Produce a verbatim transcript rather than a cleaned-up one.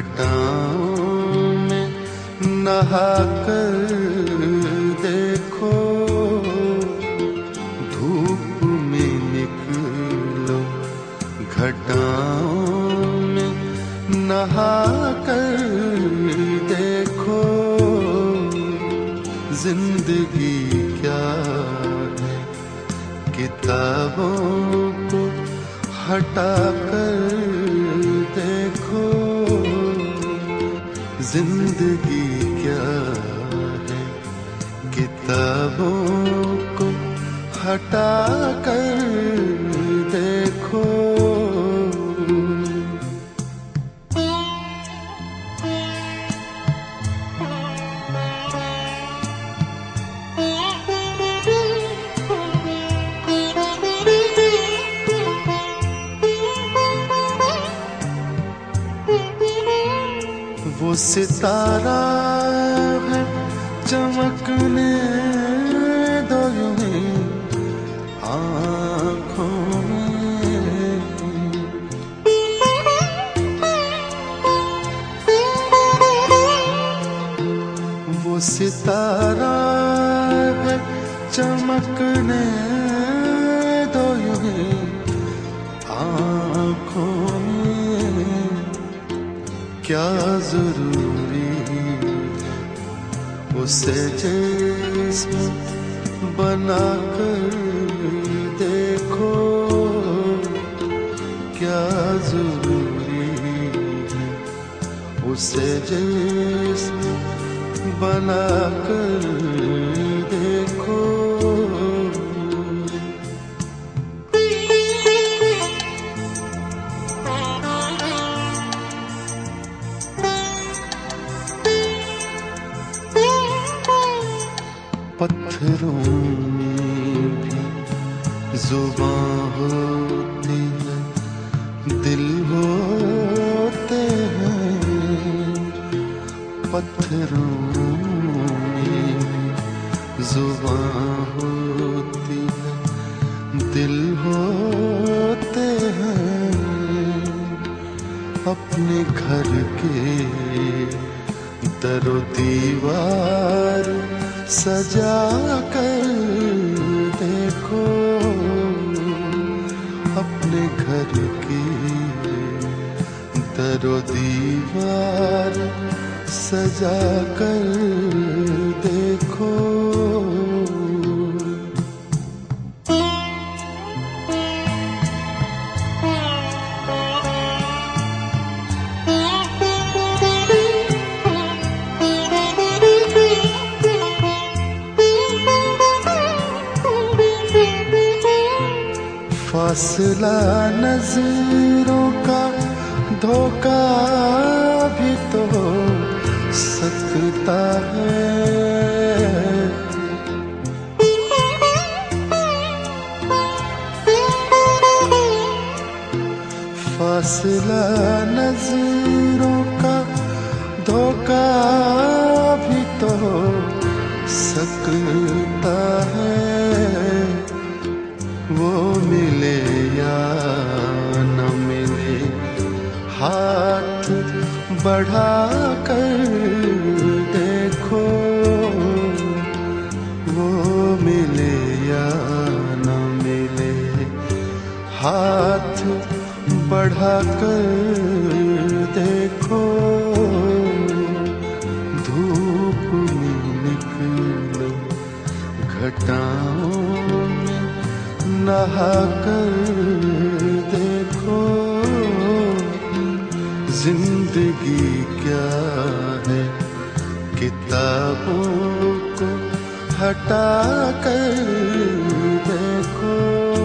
घटाओं में नहाकर देखो, धूप में निकलो घटाओं में नहाकर देखो। जिंदगी क्या है किताबों को हटाकर देखो। जिंदगी क्या है किताबों को हटाकर देखो। वो सितारा है चमकने दो यूं ही आँखों में। वो सितारा है चमकने दो यूं ही आँखों में। क्या जरूरी उसे जिस्म बनाकर देखो। क्या जरूरी उसे जिस्म बनाकर देखो। पत्थरों में भी जुबां होती है, दिल होते हैं। पत्थरों में भी जुबां होती है, दिल होते हैं। अपने घर के दरो दीवार सजा कर देखो। अपने घर की दरो दीवार सजा कर देखो। फासला नजरों का धोखा भी तो हो सकता है। फासला नजरों का धोखा भी तो हो सकता है। वो मिले या न मिले हाथ बढ़ा कर देखो। वो मिले या न मिले हाथ बढ़ा कर देखो। धूप में निकलो घटाओं नहाकर देखो। जिंदगी क्या है किताबों को हटाकर देखो।